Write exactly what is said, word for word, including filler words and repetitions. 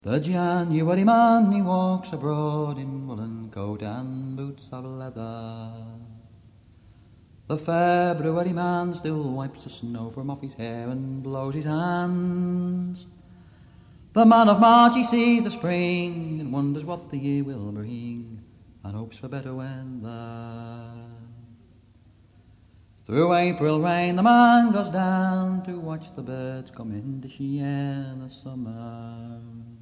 The January man, he walks abroad in woolen coat and boots of leather. The February man still wipes the snow from off his hair and blows his hands. The man of March, he sees the spring and wonders what the year will bring and hopes for better weather. Through April rain the man goes down to watch the birds come in to share the summer.